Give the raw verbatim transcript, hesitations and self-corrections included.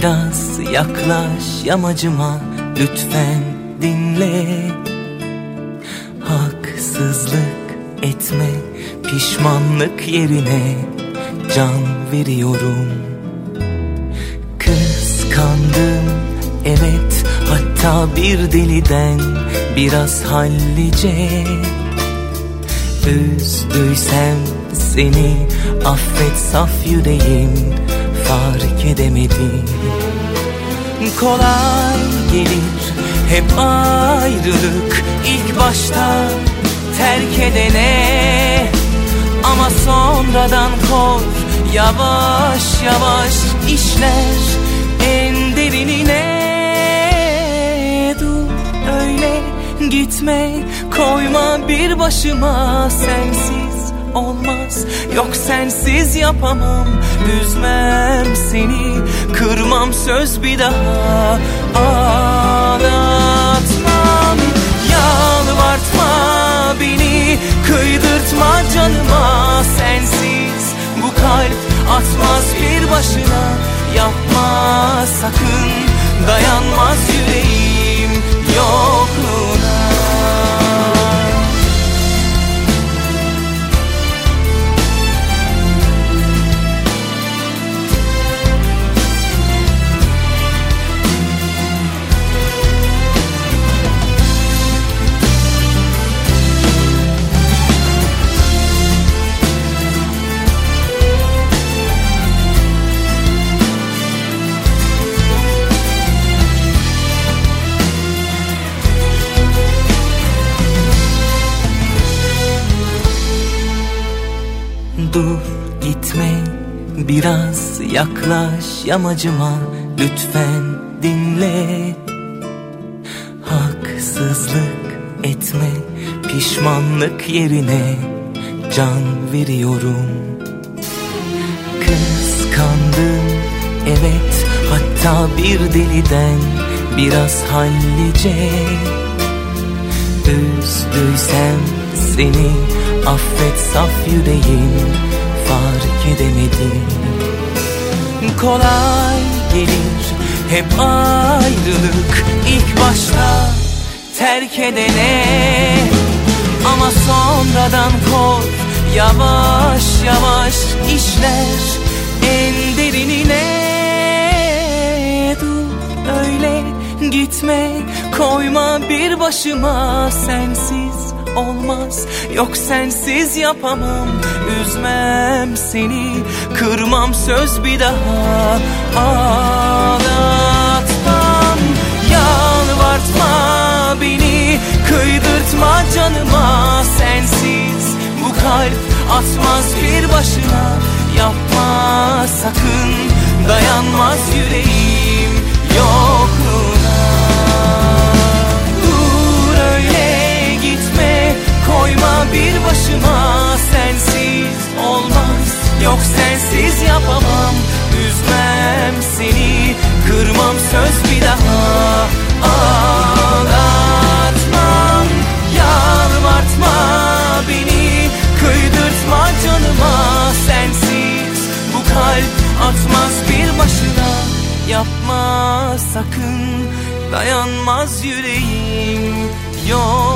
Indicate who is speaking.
Speaker 1: Biraz yaklaş yamacıma, lütfen dinle. Haksızlık etme, pişmanlık yerine can veriyorum. Kıskandım evet, hatta bir deliden biraz hallice. Üzdüysem seni affet, saf yüreğim fark edemedim. Kolay gelir hep ayrılık ilk başta terk edene, ama sonradan kor yavaş yavaş işler en derinine. Dur öyle gitme, koyma bir başıma, sensiz olmaz, yok sensiz yapamam. Üzmem seni, kırmam söz bir daha, ağlatmam. Yalvartma beni, kıydırtma canıma, sensiz bu kalp atmaz bir başına. Yapma sakın, dayanmaz yüreğim yokluğuna. Dur gitme, biraz yaklaş yamacıma, lütfen dinle. Haksızlık etme, pişmanlık yerine can veriyorum. Kıskandım evet, hatta bir deliden biraz hallice. Üzdüysem seni affet, saf yüreğim fark edemedim. Kolay gelir hep ayrılık ilk başta terk edene, ama sonradan kor yavaş yavaş işler en derinine. Dur öyle gitme, koyma bir başıma, sensiz olmaz, yok sensiz yapamam. Üzmem seni, kırmam söz bir daha, ağlatmam. Yalvartma beni, kıydırtma canıma, sensiz bu kalp atmaz bir başına. Yapma sakın, dayanmaz yüreğim yokluğuna. Dur öyle gitme, koyma bir başıma, sensiz olmaz, yok sensiz yapamam. Üzmem seni, kırmam söz bir daha, ağlatmam. Yalvartma beni, kıydırtma canıma, sensiz bu kalp atmaz bir başına. Yapma sakın, dayanmaz yüreğim yok.